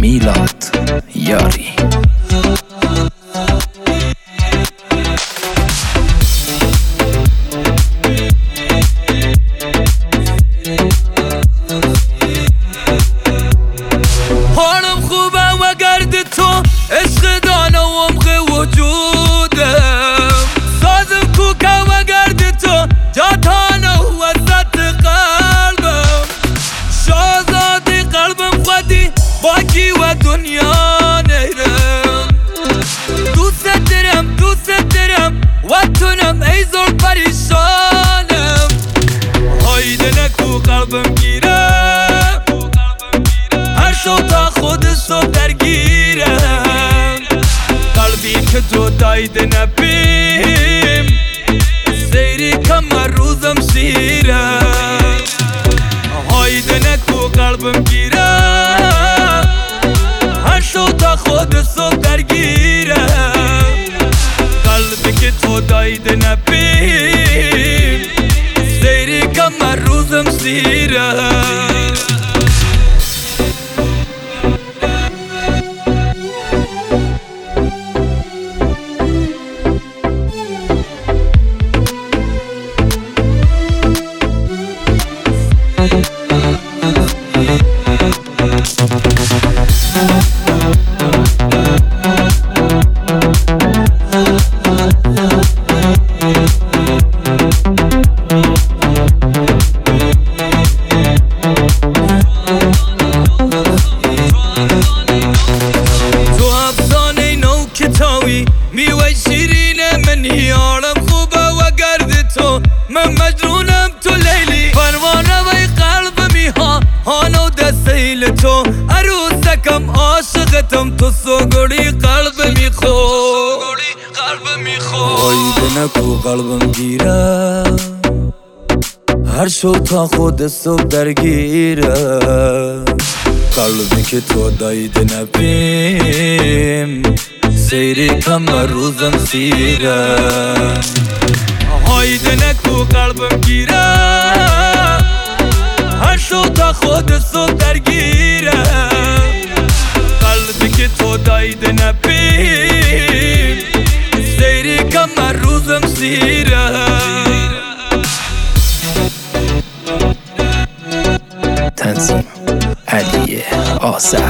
میلاد یاری. حالم خوبه و گرد تو عشق دانه و عمق وجودم، سازم کوکه و گرد تو جاتانه و وسط قلبم، شازادی قلبم خودی باکی و دنیا نیرم، دوست دارم و تونم ای زور پریشانم، هایده نکو قلبم گیرم، هر شو تا خودشو درگیرم، قلبی که تو دایده نبیم سیری کم روزم شیرم، هایده نکو قلبم گیرم، هر شو تا خودشو درگیرم، قلبی که تو دایده نبیم سیری کم روزم شیرم. میوه شیرین من یارم خوبه و گرد تو من مجنونم تو لیلی، پروانه و قلب میها هانو دستیل تو عروسکم عاشقتم تو سوگوڑی قلب میخو هایده نکو قلبم گیره، هر شو تا خود صبح درگیره، قلبی که تو دایده نبیم سیری کم روزم سیرم، هایده نکو قلبم گیره، هر شو تا خود صبح درگیره، قلبی که تو دایده نبیم سیری کم روزم سیرم. تنظیم علی آذر.